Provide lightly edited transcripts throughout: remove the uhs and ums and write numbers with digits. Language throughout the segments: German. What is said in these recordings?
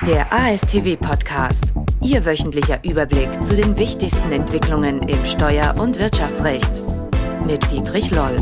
Der ASTW-Podcast. Ihr wöchentlicher Überblick zu den wichtigsten Entwicklungen im Steuer- und Wirtschaftsrecht. Mit Dietrich Loll.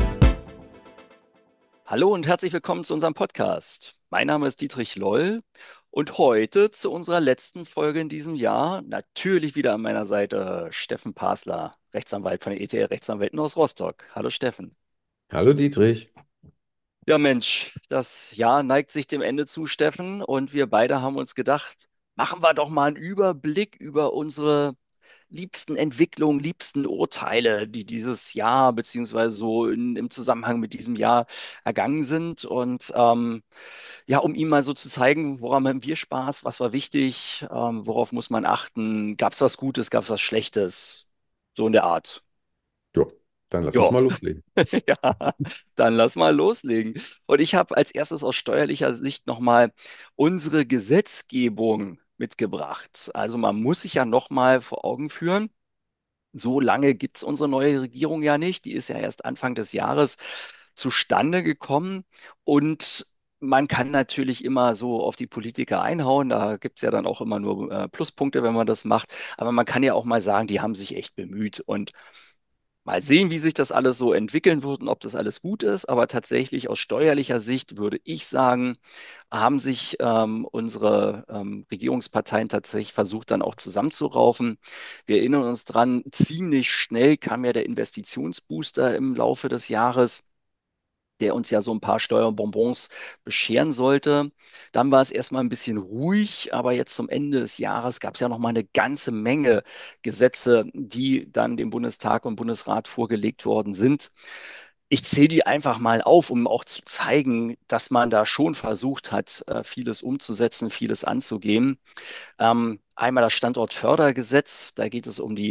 Hallo und herzlich willkommen zu unserem Podcast. Mein Name ist Dietrich Loll und heute zu unserer letzten Folge in diesem Jahr natürlich wieder an meiner Seite Steffen Pasler, Rechtsanwalt von der ETL Rechtsanwälten aus Rostock. Hallo Steffen. Hallo Dietrich. Ja Mensch, das Jahr neigt sich dem Ende zu, Steffen, und wir beide haben uns gedacht, machen wir doch mal einen Überblick über unsere liebsten Entwicklungen, liebsten Urteile, die dieses Jahr beziehungsweise so im Zusammenhang mit diesem Jahr ergangen sind. Und ja, um ihm mal so zu zeigen, woran haben wir Spaß, was war wichtig, worauf muss man achten, gab es was Gutes, gab es was Schlechtes, so in der Art. Jo, dann lass uns Ja, mal loslegen. ja, dann lass mal loslegen. Und ich habe als erstes aus steuerlicher Sicht nochmal unsere Gesetzgebung mitgebracht. Also man muss sich ja nochmal vor Augen führen, so lange gibt es unsere neue Regierung ja nicht. Die ist ja erst Anfang des Jahres zustande gekommen. Und man kann natürlich immer so auf die Politiker einhauen. Da gibt es ja dann auch immer nur Pluspunkte, wenn man das macht. Aber man kann ja auch mal sagen, die haben sich echt bemüht. Und mal sehen, wie sich das alles so entwickeln wird und ob das alles gut ist. Aber tatsächlich aus steuerlicher Sicht würde ich sagen, haben sich unsere Regierungsparteien tatsächlich versucht, dann auch zusammenzuraufen. Wir erinnern uns dran, ziemlich schnell kam ja der Investitionsbooster im Laufe des Jahres, der uns ja so ein paar Steuerbonbons bescheren sollte. Dann war es erstmal ein bisschen ruhig, aber jetzt zum Ende des Jahres gab es ja noch mal eine ganze Menge Gesetze, die dann dem Bundestag und Bundesrat vorgelegt worden sind. Ich zähle die einfach mal auf, um auch zu zeigen, dass man da schon versucht hat, vieles umzusetzen, vieles anzugehen. Einmal das Standortfördergesetz, da geht es um die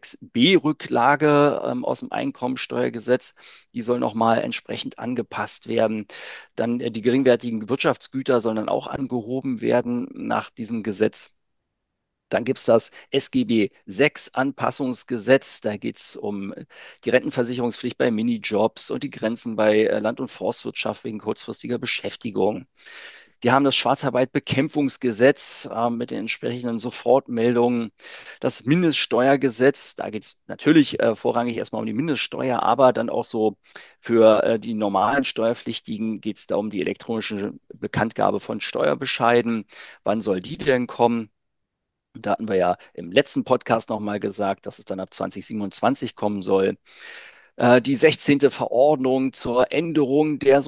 6b-Rücklage aus dem Einkommensteuergesetz. Die soll nochmal entsprechend angepasst werden. Dann die geringwertigen Wirtschaftsgüter sollen dann auch angehoben werden nach diesem Gesetz. Dann gibt es das SGB VI Anpassungsgesetz. Da geht es um die Rentenversicherungspflicht bei Minijobs und die Grenzen bei Land- und Forstwirtschaft wegen kurzfristiger Beschäftigung. Die haben das Schwarzarbeitbekämpfungsgesetz mit den entsprechenden Sofortmeldungen, das Mindeststeuergesetz. Da geht es natürlich vorrangig erstmal um die Mindeststeuer, aber dann auch so für die normalen Steuerpflichtigen geht es da um die elektronische Bekanntgabe von Steuerbescheiden. Wann soll die denn kommen? Da hatten wir ja im letzten Podcast nochmal gesagt, dass es dann ab 2027 kommen soll. Die 16. Verordnung zur Änderung der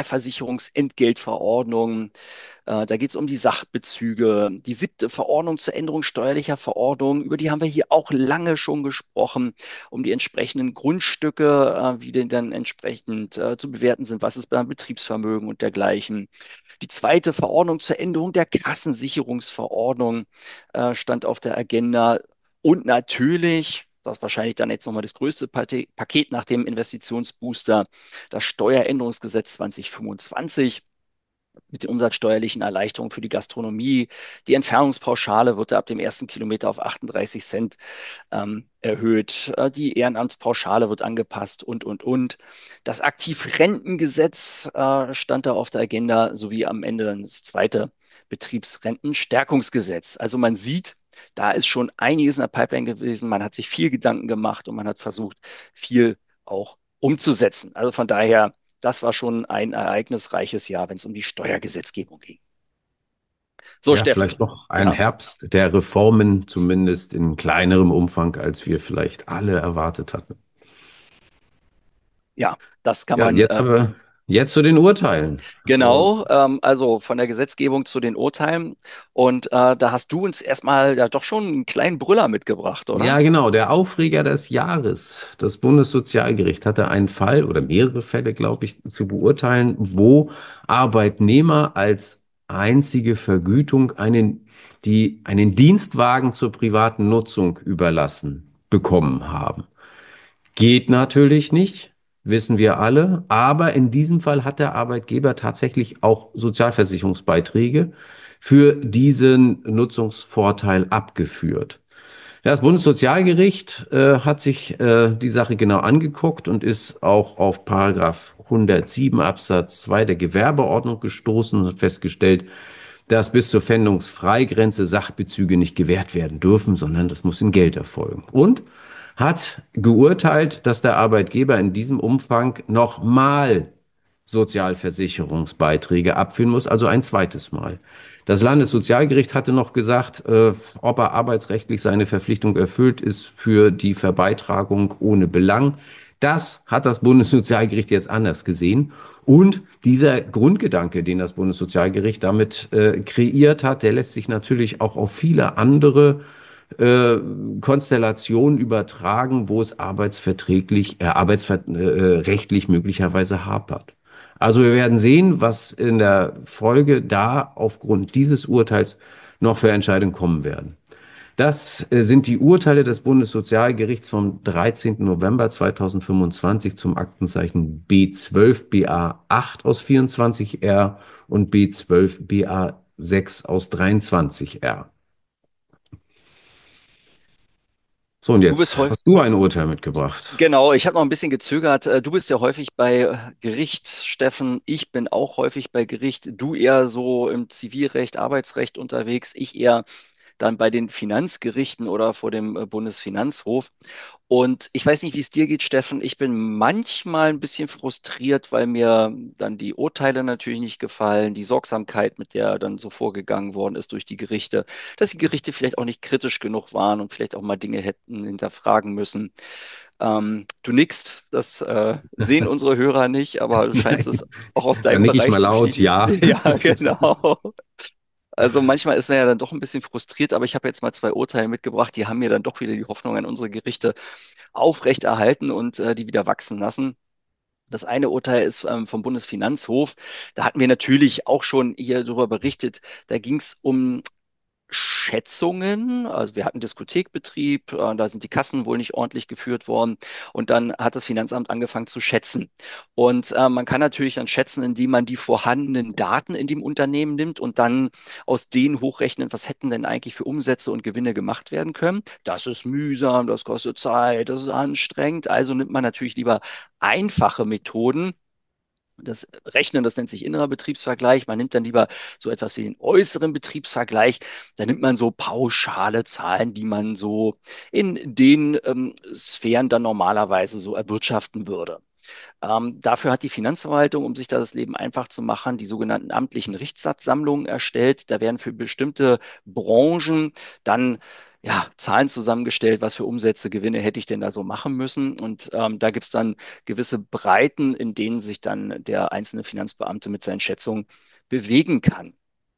Sozialversicherungsentgeltverordnung. Da geht es um die Sachbezüge. Die 7. Verordnung zur Änderung steuerlicher Verordnungen, über die haben wir hier auch lange schon gesprochen, um die entsprechenden Grundstücke, wie denn dann entsprechend zu bewerten sind, was ist beim Betriebsvermögen und dergleichen. Die 2. Verordnung zur Änderung der Kassensicherungsverordnung stand auf der Agenda. Und natürlich, das ist wahrscheinlich dann jetzt nochmal das größte Paket nach dem Investitionsbooster, das Steueränderungsgesetz 2025 mit den umsatzsteuerlichen Erleichterungen für die Gastronomie. Die Entfernungspauschale wird ab dem ersten Kilometer auf 38 Cent erhöht. Die Ehrenamtspauschale wird angepasst und. Das Aktivrentengesetz stand da auf der Agenda, sowie am Ende dann das zweite Betriebsrentenstärkungsgesetz. Also man sieht, da ist schon einiges in der Pipeline gewesen. Man hat sich viel Gedanken gemacht und man hat versucht, viel auch umzusetzen. Also von daher, das war schon ein ereignisreiches Jahr, wenn es um die Steuergesetzgebung ging. So, Ja, Steffen, vielleicht noch ein ja, Herbst der Reformen, zumindest in kleinerem Umfang, als wir vielleicht alle erwartet hatten. ja, das kann Ja, man jetzt zu den Urteilen. Ähm, genau, also von der Gesetzgebung zu den Urteilen. Und da hast du uns erstmal ja doch schon einen kleinen Brüller mitgebracht, oder? ja, genau, der Aufreger des Jahres. Das Bundessozialgericht hatte einen Fall oder mehrere Fälle, glaube ich, zu beurteilen, wo Arbeitnehmer als einzige Vergütung einen Dienstwagen zur privaten Nutzung überlassen bekommen haben. Geht natürlich nicht, wissen wir alle, aber in diesem Fall hat der Arbeitgeber tatsächlich auch Sozialversicherungsbeiträge für diesen Nutzungsvorteil abgeführt. Das Bundessozialgericht hat sich die Sache genau angeguckt und ist auch auf Paragraph 107 Absatz 2 der Gewerbeordnung gestoßen und hat festgestellt, dass bis zur Pfändungsfreigrenze Sachbezüge nicht gewährt werden dürfen, sondern das muss in Geld erfolgen. Und hat geurteilt, dass der Arbeitgeber in diesem Umfang nochmal Sozialversicherungsbeiträge abführen muss, also ein zweites Mal. Das Landessozialgericht hatte noch gesagt, ob er arbeitsrechtlich seine Verpflichtung erfüllt, ist für die Verbeitragung ohne Belang. Das hat das Bundessozialgericht jetzt anders gesehen. Und dieser Grundgedanke, den das Bundessozialgericht damit kreiert hat, der lässt sich natürlich auch auf viele andere Konstellationen übertragen, wo es arbeitsrechtlich möglicherweise hapert. Also wir werden sehen, was in der Folge da aufgrund dieses Urteils noch für Entscheidungen kommen werden. Das sind die Urteile des Bundessozialgerichts vom 13. November 2025 zum Aktenzeichen B12 BA8 aus 24R und B12 BA6 aus 23R. So, und Du bist jetzt häufig, hast du ein Urteil mitgebracht. genau, ich habe noch ein bisschen gezögert. Du bist ja häufig bei Gericht, Steffen. Ich bin auch häufig bei Gericht. Du eher so im Zivilrecht, Arbeitsrecht unterwegs. Ich eher dann bei den Finanzgerichten oder vor dem Bundesfinanzhof. Und ich weiß nicht, wie es dir geht, Steffen. Ich bin manchmal ein bisschen frustriert, weil mir dann die Urteile natürlich nicht gefallen, die Sorgsamkeit, mit der dann so vorgegangen worden ist durch die Gerichte, dass die Gerichte vielleicht auch nicht kritisch genug waren und vielleicht auch mal Dinge hätten hinterfragen müssen. Du nickst, das sehen unsere Hörer nicht, aber du scheinst Nein, es auch aus da deinem nicke ich Bereich mal zu laut, bestätigen. ja. Ja, genau. Also manchmal ist man ja dann doch ein bisschen frustriert, aber ich habe jetzt mal zwei Urteile mitgebracht, die haben mir dann doch wieder die Hoffnung an unsere Gerichte aufrechterhalten und die wieder wachsen lassen. Das eine Urteil ist vom Bundesfinanzhof. Da hatten wir natürlich auch schon hier darüber berichtet. Da ging es um Schätzungen. Also wir hatten Diskothekbetrieb, da sind die Kassen wohl nicht ordentlich geführt worden. Und dann hat das Finanzamt angefangen zu schätzen. Und man kann natürlich dann schätzen, indem man die vorhandenen Daten in dem Unternehmen nimmt und dann aus denen hochrechnet, was hätten denn eigentlich für Umsätze und Gewinne gemacht werden können. Das ist mühsam, das kostet Zeit, das ist anstrengend. Also nimmt man natürlich lieber einfache Methoden. Das Rechnen, das nennt sich innerer Betriebsvergleich. Man nimmt dann lieber so etwas wie den äußeren Betriebsvergleich. Da nimmt man so pauschale Zahlen, die man so in den Sphären dann normalerweise so erwirtschaften würde. Dafür hat die Finanzverwaltung, um sich da das Leben einfach zu machen, die sogenannten amtlichen Richtsatzsammlungen erstellt. Da werden für bestimmte Branchen dann Zahlen zusammengestellt, was für Umsätze, Gewinne hätte ich denn da so machen müssen. Und da gibt es dann gewisse Breiten, in denen sich dann der einzelne Finanzbeamte mit seinen Schätzungen bewegen kann.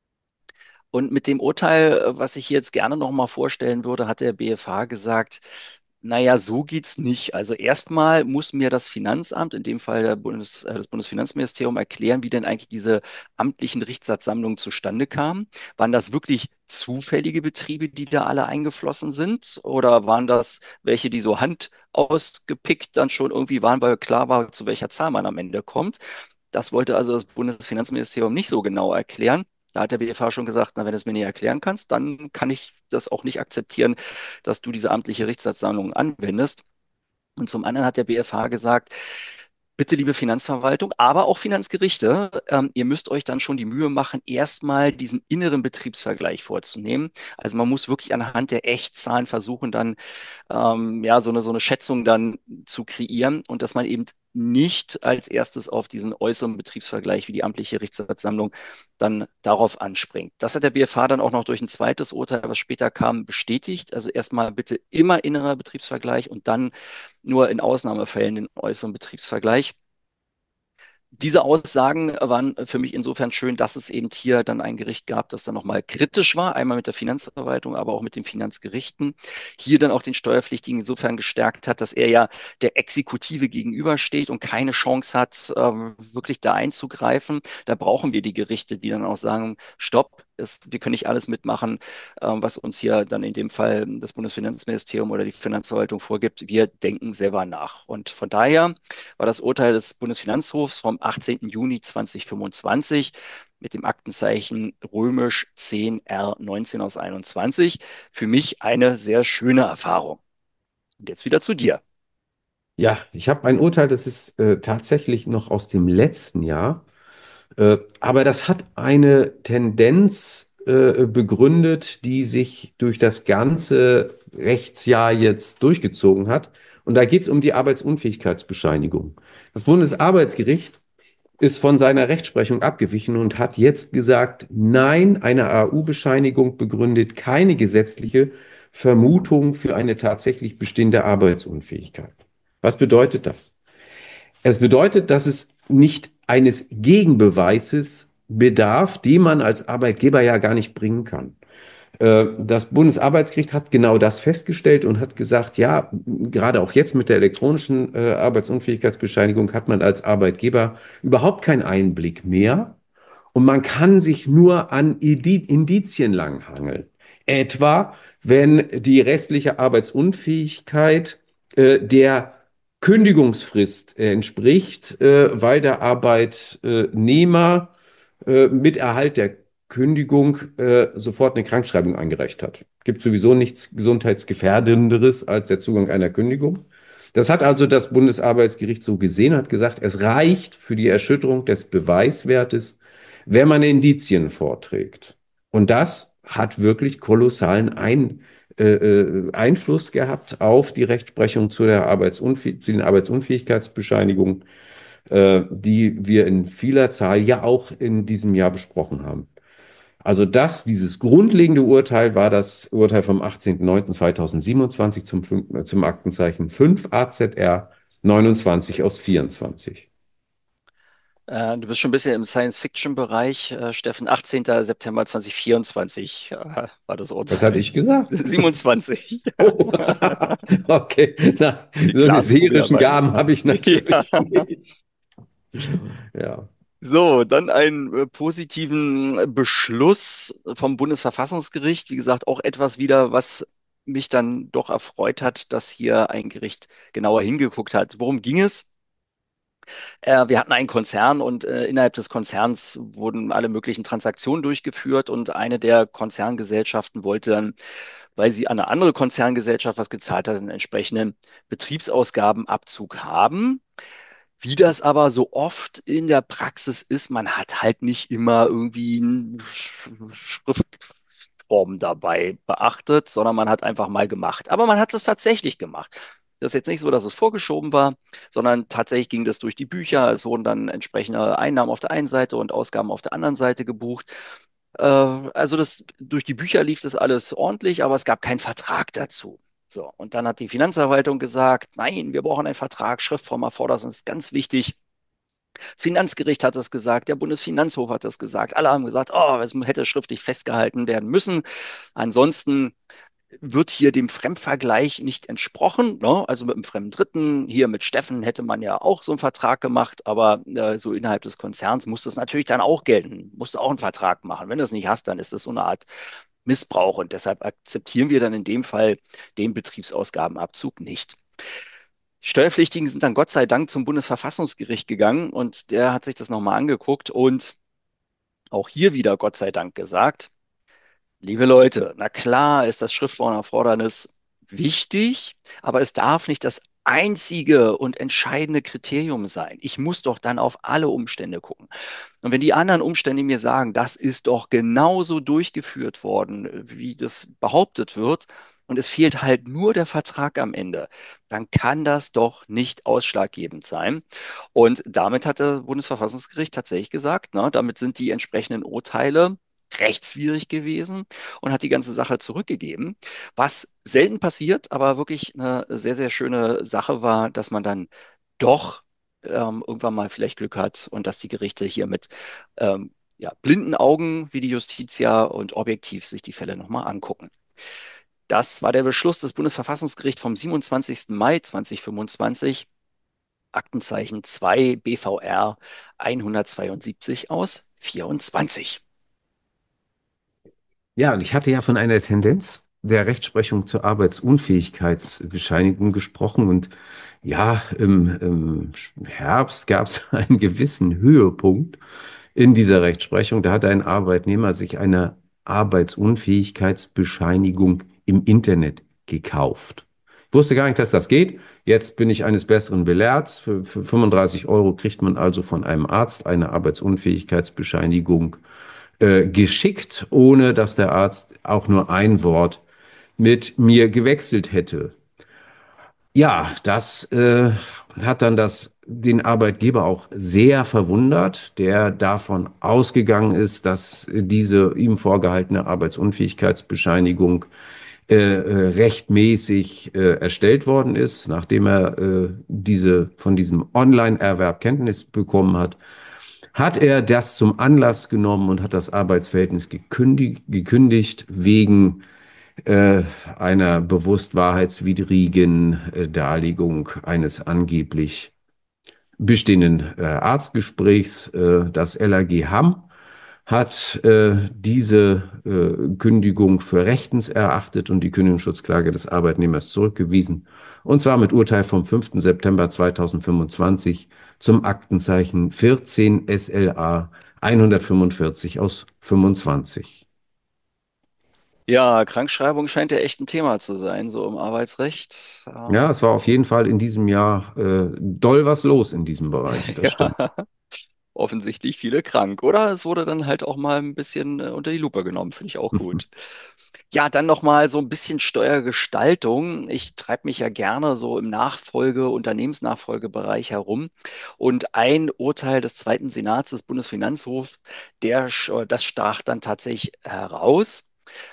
Und mit dem Urteil, was ich hier jetzt gerne noch mal vorstellen würde, hat der BfH gesagt, naja, so geht's nicht. Also erstmal muss mir das Finanzamt, in dem Fall das Bundesfinanzministerium, erklären, wie denn eigentlich diese amtlichen Richtsatzsammlungen zustande kamen. Waren das wirklich zufällige Betriebe, die da alle eingeflossen sind? Oder waren das welche, die so handausgepickt dann schon irgendwie waren, weil klar war, zu welcher Zahl man am Ende kommt? Das wollte also das Bundesfinanzministerium nicht so genau erklären. Da hat der BfH schon gesagt, na, wenn du es mir nicht erklären kannst, dann kann ich das auch nicht akzeptieren, dass du diese amtliche Richtsatzsammlung anwendest. Und zum anderen hat der BfH gesagt, bitte, liebe Finanzverwaltung, aber auch Finanzgerichte, ihr müsst euch dann schon die Mühe machen, erstmal diesen inneren Betriebsvergleich vorzunehmen. Also man muss wirklich anhand der Echtzahlen versuchen, dann so eine Schätzung dann zu kreieren und dass man eben nicht als erstes auf diesen äußeren Betriebsvergleich wie die amtliche Richtsatzsammlung dann darauf anspringt. Das hat der BfH dann auch noch durch ein zweites Urteil, was später kam, bestätigt. Also erstmal bitte immer innerer Betriebsvergleich und dann nur in Ausnahmefällen den äußeren Betriebsvergleich. Diese Aussagen waren für mich insofern schön, dass es eben hier dann ein Gericht gab, das dann nochmal kritisch war, einmal mit der Finanzverwaltung, aber auch mit den Finanzgerichten. Hier dann auch den Steuerpflichtigen insofern gestärkt hat, dass er ja der Exekutive gegenübersteht und keine Chance hat, wirklich da einzugreifen. Da brauchen wir die Gerichte, die dann auch sagen, stopp, wir können nicht alles mitmachen, was uns hier dann in dem Fall das Bundesfinanzministerium oder die Finanzverwaltung vorgibt. Wir denken selber nach. Und von daher war das Urteil des Bundesfinanzhofs vom 18. Juni 2025 mit dem Aktenzeichen römisch 10R19 aus 21 für mich eine sehr schöne Erfahrung. Und jetzt wieder zu dir. Ja, ich habe ein Urteil, das ist tatsächlich noch aus dem letzten Jahr. Aber das hat eine Tendenz begründet, die sich durch das ganze Rechtsjahr jetzt durchgezogen hat. Und da geht es um die Arbeitsunfähigkeitsbescheinigung. Das Bundesarbeitsgericht ist von seiner Rechtsprechung abgewichen und hat jetzt gesagt, nein, eine AU-Bescheinigung begründet keine gesetzliche Vermutung für eine tatsächlich bestehende Arbeitsunfähigkeit. Was bedeutet das? Es bedeutet, dass es nicht eines Gegenbeweises bedarf, den man als Arbeitgeber ja gar nicht bringen kann. Das Bundesarbeitsgericht hat genau das festgestellt und hat gesagt, ja, gerade auch jetzt mit der elektronischen Arbeitsunfähigkeitsbescheinigung hat man als Arbeitgeber überhaupt keinen Einblick mehr und man kann sich nur an Indizien langhangeln. Etwa, wenn die restliche Arbeitsunfähigkeit der Kündigungsfrist entspricht, weil der Arbeitnehmer mit Erhalt der Kündigung sofort eine Krankschreibung eingereicht hat. Gibt sowieso nichts gesundheitsgefährdenderes als der Zugang einer Kündigung. Das hat also das Bundesarbeitsgericht so gesehen, hat gesagt, es reicht für die Erschütterung des Beweiswertes, wenn man Indizien vorträgt. Und das hat wirklich kolossalen Einfluss gehabt auf die Rechtsprechung zu den Arbeitsunfähigkeitsbescheinigungen, die wir in vieler Zahl ja auch in diesem Jahr besprochen haben. Also dieses grundlegende Urteil war das Urteil vom 18.09.2027 zum Aktenzeichen 5 AZR 29 aus 24. Du bist schon ein bisschen im Science-Fiction-Bereich, Steffen. 18. September 2024 war das Was hatte Urteil. ich gesagt? 27. Oh, okay. Na, Die so eine Glaskugel seherischen dabei. Gaben habe ich Ja. natürlich nicht. Ja. So, dann einen positiven Beschluss vom Bundesverfassungsgericht. Wie gesagt, auch etwas wieder, was mich dann doch erfreut hat, dass hier ein Gericht genauer hingeguckt hat. Worum ging es? Wir hatten einen Konzern und innerhalb des Konzerns wurden alle möglichen Transaktionen durchgeführt und eine der Konzerngesellschaften wollte dann, weil sie an eine andere Konzerngesellschaft was gezahlt hat, einen entsprechenden Betriebsausgabenabzug haben. Wie das aber so oft in der Praxis ist, man hat halt nicht immer irgendwie eine Schriftform dabei beachtet, sondern man hat einfach mal gemacht. Aber man hat es tatsächlich gemacht. Das ist jetzt nicht so, dass es vorgeschoben war, sondern tatsächlich ging das durch die Bücher. Es wurden dann entsprechende Einnahmen auf der einen Seite und Ausgaben auf der anderen Seite gebucht. Also durch die Bücher lief das alles ordentlich, aber es gab keinen Vertrag dazu. So, und dann hat die Finanzverwaltung gesagt, nein, wir brauchen einen Vertrag, Schriftform erfordert, das ist ganz wichtig. Das Finanzgericht hat das gesagt, der Bundesfinanzhof hat das gesagt. Alle haben gesagt, oh, es hätte schriftlich festgehalten werden müssen. Ansonsten wird hier dem Fremdvergleich nicht entsprochen. Ne? Also mit einem fremden Dritten, hier mit Steffen hätte man ja auch so einen Vertrag gemacht, aber so innerhalb des Konzerns muss das natürlich dann auch gelten. Musst du auch einen Vertrag machen. Wenn du das nicht hast, dann ist das so eine Art Missbrauch und deshalb akzeptieren wir dann in dem Fall den Betriebsausgabenabzug nicht. Die Steuerpflichtigen sind dann Gott sei Dank zum Bundesverfassungsgericht gegangen und der hat sich das nochmal angeguckt und auch hier wieder Gott sei Dank gesagt, liebe Leute, na klar ist das Schriftformerfordernis wichtig, aber es darf nicht das einzige und entscheidende Kriterium sein. Ich muss doch dann auf alle Umstände gucken. Und wenn die anderen Umstände mir sagen, das ist doch genauso durchgeführt worden, wie das behauptet wird, und es fehlt halt nur der Vertrag am Ende, dann kann das doch nicht ausschlaggebend sein. Und damit hat das Bundesverfassungsgericht tatsächlich gesagt, ne, damit sind die entsprechenden Urteile rechtswidrig gewesen und hat die ganze Sache zurückgegeben. Was selten passiert, aber wirklich eine sehr, sehr schöne Sache war, dass man dann doch irgendwann mal vielleicht Glück hat und dass die Gerichte hier mit ja, blinden Augen wie die Justiz ja und objektiv sich die Fälle nochmal angucken. Das war der Beschluss des Bundesverfassungsgerichts vom 27. Mai 2025, Aktenzeichen 2 BVR 172 aus 24. Ja, und ich hatte ja von einer Tendenz der Rechtsprechung zur Arbeitsunfähigkeitsbescheinigung gesprochen. Und ja, im Herbst gab es einen gewissen Höhepunkt in dieser Rechtsprechung. Da hat ein Arbeitnehmer sich eine Arbeitsunfähigkeitsbescheinigung im Internet gekauft. Wusste gar nicht, dass das geht. Jetzt bin ich eines Besseren belehrt. Für 35 Euro kriegt man also von einem Arzt eine Arbeitsunfähigkeitsbescheinigung geschickt, ohne dass der Arzt auch nur ein Wort mit mir gewechselt hätte. Ja, das hat dann den Arbeitgeber auch sehr verwundert, der davon ausgegangen ist, dass diese ihm vorgehaltene Arbeitsunfähigkeitsbescheinigung rechtmäßig erstellt worden ist, nachdem er von diesem Online-Erwerb Kenntnis bekommen hat, hat er das zum Anlass genommen und hat das Arbeitsverhältnis gekündigt wegen äh, einer bewusst wahrheitswidrigen Darlegung eines angeblich bestehenden Arztgesprächs. Das LAG Hamm hat diese Kündigung für rechtens erachtet und die Kündigungsschutzklage des Arbeitnehmers zurückgewiesen. Und zwar mit Urteil vom 5. September 2025 zum Aktenzeichen 14 SLA 145 aus 25. Ja, Krankschreibung scheint ja echt ein Thema zu sein, so im Arbeitsrecht. Ja, es war auf jeden Fall in diesem Jahr doll was los in diesem Bereich, das stimmt. Ja, offensichtlich viele krank, oder? Es wurde dann halt auch mal ein bisschen unter die Lupe genommen, finde ich auch gut. Ja, dann noch mal so ein bisschen Steuergestaltung. Ich treibe mich ja gerne so im Unternehmensnachfolgebereich herum. Und ein Urteil des Zweiten Senats des Bundesfinanzhofs, das stach dann tatsächlich heraus.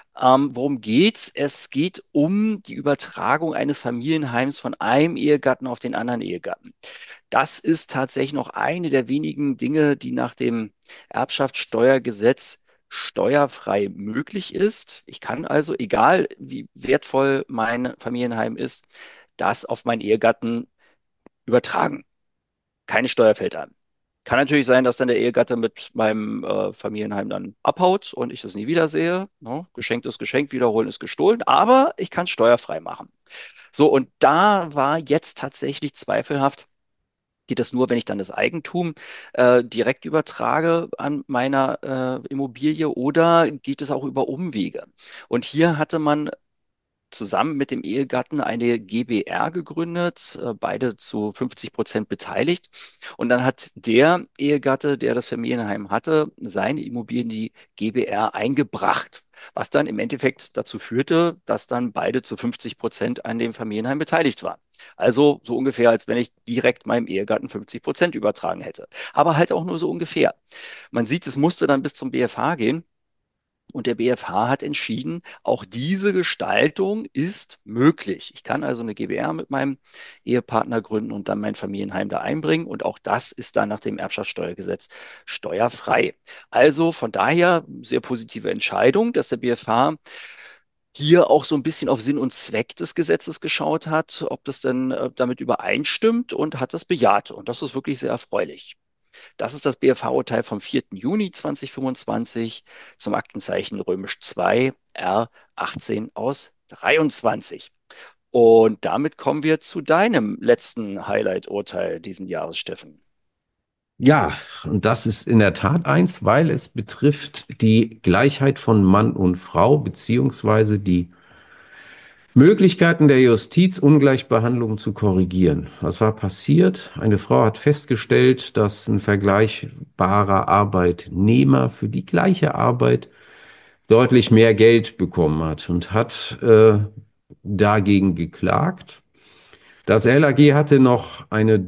Worum geht's? Es geht um die Übertragung eines Familienheims von einem Ehegatten auf den anderen Ehegatten. Das ist tatsächlich noch eine der wenigen Dinge, die nach dem Erbschaftssteuergesetz steuerfrei möglich ist. Ich kann also, egal wie wertvoll mein Familienheim ist, das auf meinen Ehegatten übertragen. Keine Steuer fällt an. Kann natürlich sein, dass dann der Ehegatte mit meinem Familienheim dann abhaut und ich das nie wiedersehe. Ne? Geschenkt ist geschenkt, wiederholen ist gestohlen, aber ich kann es steuerfrei machen. So, und da war jetzt tatsächlich zweifelhaft, geht das nur, wenn ich dann das Eigentum direkt übertrage an meiner Immobilie oder geht es auch über Umwege? Und hier hatte man zusammen mit dem Ehegatten eine GbR gegründet, beide zu 50% beteiligt. Und dann hat der Ehegatte, der das Familienheim hatte, seine Immobilie in die GbR eingebracht, was dann im Endeffekt dazu führte, dass dann beide zu 50% an dem Familienheim beteiligt waren. Also so ungefähr, als wenn ich direkt meinem Ehegatten 50% übertragen hätte. Aber halt auch nur so ungefähr. Man sieht, es musste dann bis zum BFH gehen. Und der BfH hat entschieden, auch diese Gestaltung ist möglich. Ich kann also eine GbR mit meinem Ehepartner gründen und dann mein Familienheim da einbringen. Und auch das ist dann nach dem Erbschaftssteuergesetz steuerfrei. Also von daher sehr positive Entscheidung, dass der BfH hier auch so ein bisschen auf Sinn und Zweck des Gesetzes geschaut hat, ob das denn damit übereinstimmt und hat das bejaht. Und das ist wirklich sehr erfreulich. Das ist das BfH-Urteil vom 4. Juni 2025 zum Aktenzeichen römisch 2 R 18 aus 23. Und damit kommen wir zu deinem letzten Highlight-Urteil diesen Jahres, Steffen. Ja, und das ist in der Tat eins, weil es betrifft die Gleichheit von Mann und Frau, beziehungsweise die Möglichkeiten der Justiz, Ungleichbehandlung zu korrigieren. Was war passiert? Eine Frau hat festgestellt, dass ein vergleichbarer Arbeitnehmer für die gleiche Arbeit deutlich mehr Geld bekommen hat und hat dagegen geklagt. Das LAG hatte noch eine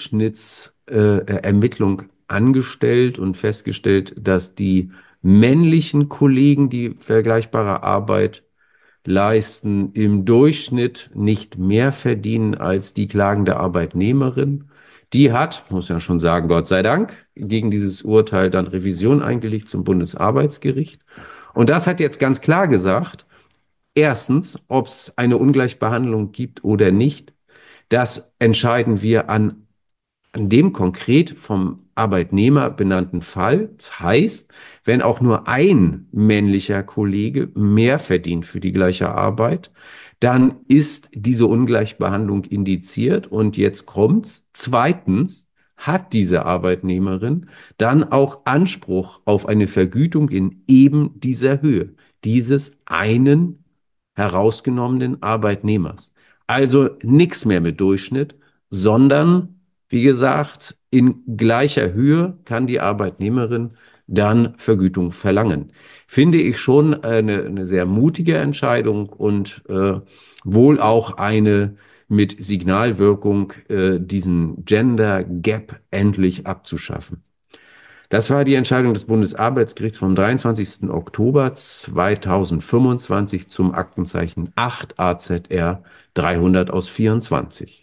Durchschnittsermittlung angestellt und festgestellt, dass die männlichen Kollegen, die vergleichbare Arbeit leisten, im Durchschnitt nicht mehr verdienen als die klagende Arbeitnehmerin. Die hat, muss ja schon sagen, Gott sei Dank, gegen dieses Urteil dann Revision eingelegt zum Bundesarbeitsgericht. Und das hat jetzt ganz klar gesagt, erstens, ob es eine Ungleichbehandlung gibt oder nicht, das entscheiden wir an dem konkret vom Arbeitnehmer benannten Fall. Das heißt, wenn auch nur ein männlicher Kollege mehr verdient für die gleiche Arbeit, dann ist diese Ungleichbehandlung indiziert. Und jetzt kommt's. Zweitens hat diese Arbeitnehmerin dann auch Anspruch auf eine Vergütung in eben dieser Höhe, dieses einen herausgenommenen Arbeitnehmers. Also nichts mehr mit Durchschnitt, sondern, wie gesagt, in gleicher Höhe kann die Arbeitnehmerin dann Vergütung verlangen. Finde ich schon eine sehr mutige Entscheidung und wohl auch eine mit Signalwirkung, diesen Gender Gap endlich abzuschaffen. Das war die Entscheidung des Bundesarbeitsgerichts vom 23. Oktober 2025 zum Aktenzeichen 8 AZR 300 aus 24.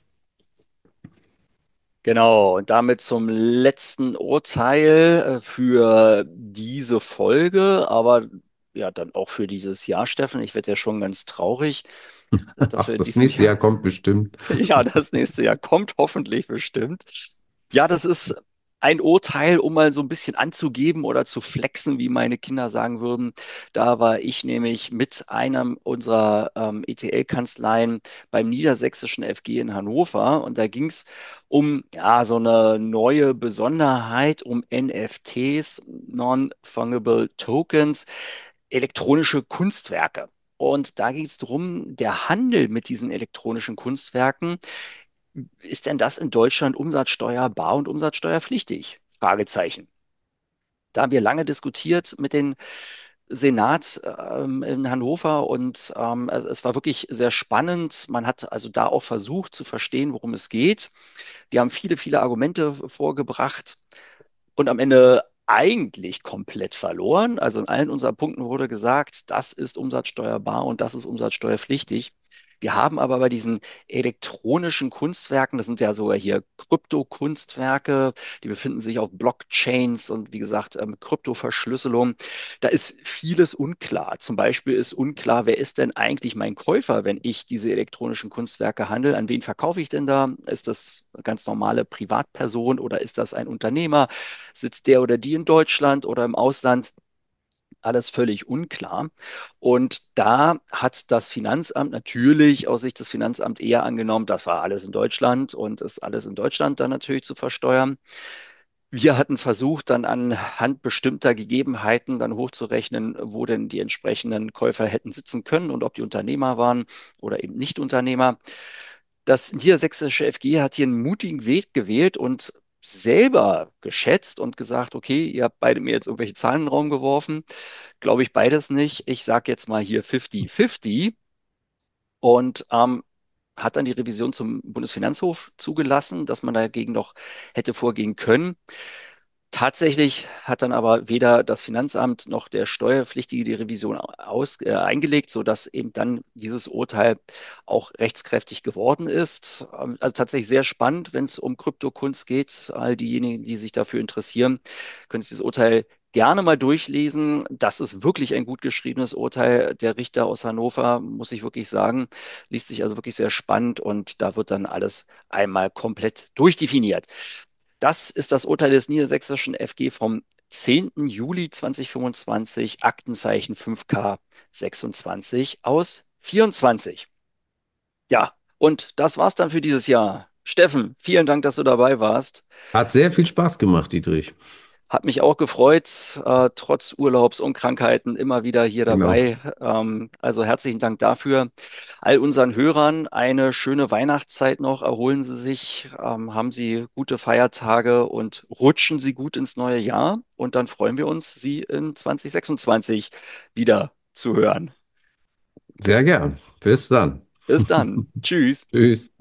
Genau, und damit zum letzten Urteil für diese Folge, aber ja, dann auch für dieses Jahr, Steffen. Ich werde ja schon ganz traurig, dass Ach, wir in das diesem nächste Jahr Jahr, kommt bestimmt. ja, das nächste Jahr kommt hoffentlich bestimmt. Ja, das ist ein Urteil, um mal so ein bisschen anzugeben oder zu flexen, wie meine Kinder sagen würden. Da war ich nämlich mit einem unserer ETL-Kanzleien beim Niedersächsischen FG in Hannover und da ging es um ja, so eine neue Besonderheit, um NFTs, Non-Fungible Tokens, elektronische Kunstwerke. Und da geht es darum, der Handel mit diesen elektronischen Kunstwerken, ist denn das in Deutschland umsatzsteuerbar und umsatzsteuerpflichtig? Fragezeichen. Da haben wir lange diskutiert mit dem Senat in Hannover und es war wirklich sehr spannend. Man hat also da auch versucht zu verstehen, worum es geht. Wir haben viele, viele Argumente vorgebracht und am Ende eigentlich komplett verloren. Also in allen unseren Punkten wurde gesagt, das ist umsatzsteuerbar und das ist umsatzsteuerpflichtig. Wir haben aber bei diesen elektronischen Kunstwerken, das sind ja sogar hier Kryptokunstwerke, die befinden sich auf Blockchains und wie gesagt, Kryptoverschlüsselung. Da ist vieles unklar. Zum Beispiel ist unklar, wer ist denn eigentlich mein Käufer, wenn ich diese elektronischen Kunstwerke handle? An wen verkaufe ich denn da? Ist das eine ganz normale Privatperson oder ist das ein Unternehmer? Sitzt der oder die in Deutschland oder im Ausland? Alles völlig unklar. Und da hat das Finanzamt natürlich aus Sicht des Finanzamts eher angenommen, das war alles in Deutschland und ist alles in Deutschland dann natürlich zu versteuern. Wir hatten versucht, dann anhand bestimmter Gegebenheiten dann hochzurechnen, wo denn die entsprechenden Käufer hätten sitzen können und ob die Unternehmer waren oder eben nicht Unternehmer. Das niedersächsische FG hat hier einen mutigen Weg gewählt und selber geschätzt und gesagt, okay, ihr habt beide mir jetzt irgendwelche Zahlen in den Raum geworfen. Glaube ich beides nicht. Ich sage jetzt mal hier 50-50 und hat dann die Revision zum Bundesfinanzhof zugelassen, dass man dagegen noch hätte vorgehen können. Tatsächlich hat dann aber weder das Finanzamt noch der Steuerpflichtige die Revision eingelegt, sodass eben dann dieses Urteil auch rechtskräftig geworden ist. Also tatsächlich sehr spannend, wenn es um Kryptokunst geht. All diejenigen, die sich dafür interessieren, können sich dieses Urteil gerne mal durchlesen. Das ist wirklich ein gut geschriebenes Urteil. Der Richter aus Hannover, muss ich wirklich sagen, liest sich also wirklich sehr spannend und da wird dann alles einmal komplett durchdefiniert. Das ist das Urteil des niedersächsischen FG vom 10. Juli 2025, Aktenzeichen 5K 26 aus 24. Ja, und das war's dann für dieses Jahr. Steffen, vielen Dank, dass du dabei warst. Hat sehr viel Spaß gemacht, Dietrich. Hat mich auch gefreut, trotz Urlaubs und Krankheiten immer wieder hier Genau. dabei. Also herzlichen Dank dafür. All unseren Hörern eine schöne Weihnachtszeit noch. Erholen Sie sich, haben Sie gute Feiertage und rutschen Sie gut ins neue Jahr. Und dann freuen wir uns, Sie in 2026 wieder zu hören. Sehr gern. Bis dann. Bis dann. Tschüss. Tschüss.